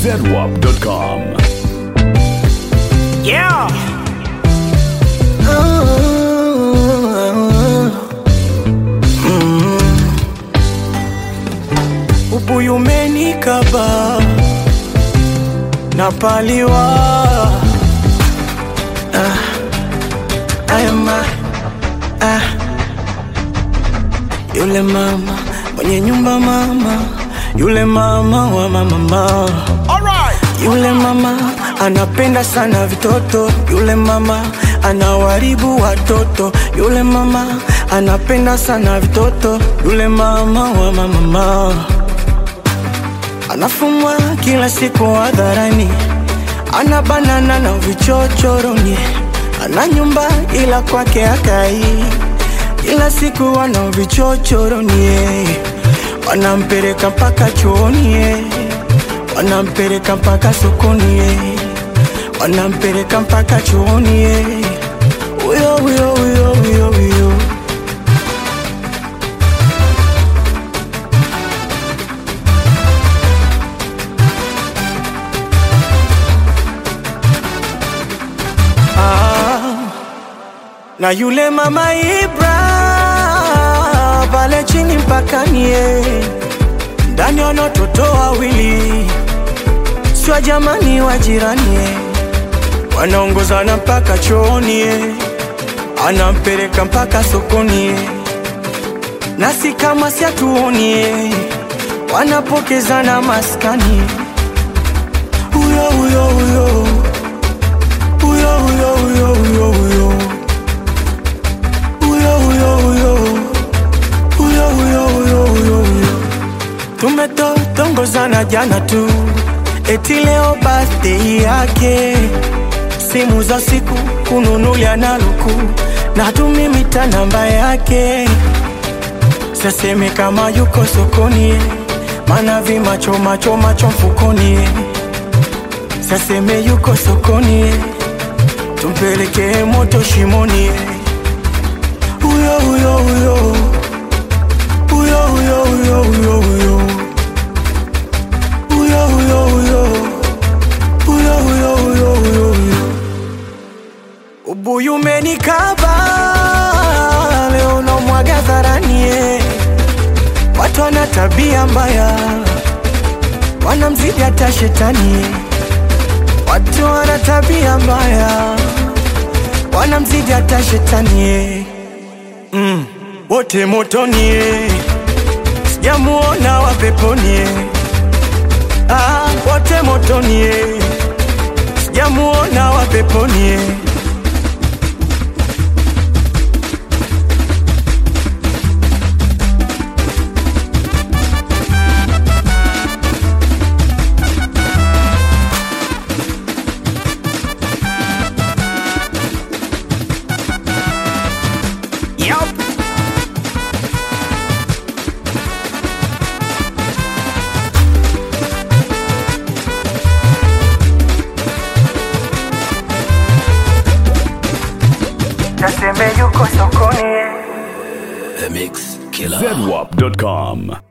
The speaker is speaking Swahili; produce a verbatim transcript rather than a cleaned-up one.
zedwap dot com. Yeah. Mm. Ubuyu umenikaba napaliwa. Ah, ayama, ah. Yule mama mwenye nyumba, mama yule mama wa mama. Alright. Yule mama anapenda sana vitoto, yule mama anawaribu watoto, yule mama anapenda sana vitoto, yule mama wa mama. Anafumwa kila siku hadharani, ana banana na vichochoroni, ana nyumba ila kwake hakai, kila siku ana vichochoroni. Wanampeleka mpaka chuoni, wanampeleka mpaka sokoni, wanampeleka mpaka chuoni. Uyo uyo uyo uyo uyo. Ah, na yule mama Ibra pale chini mpaka nie ndani wana watoto wawili, sio jamani wa jirani, wanaongozana mpaka chooni, anampeleka mpaka sokoni, nasi kama si atuoni, wanapokezana maskani. Uyo uyo uyo uyo uyo uyo uyo uyo uyo uyo uyo uyo uyo uyo uyo uyo. Tumetongozana jana tu, eti leo birthday yake, simu za siku kununulia na luku, na tumimita namba yake. Saseme kama yuko sokoni, mana vi macho macho macho mfukoni. Saseme yuko sokoni, tumpeleke moto shimoni. Uyo uyo uyo uyo uyo uyo uyo uyo uyo uyo uyo uyo uyo uyo uyo uyo. Ubuyu umenikaba leo na mwaga dharani, watu wana tabia mbaya, wanamzidi hata shetani. Watu wana tabia mbaya, wanamzidi hata shetani. Mm. Wote motoni, sijamuona wa peponi. Ah, wote motoni, sijamuona wa peponi. Naseme yuko sokoni. The Mix Killer. zedwap dot com.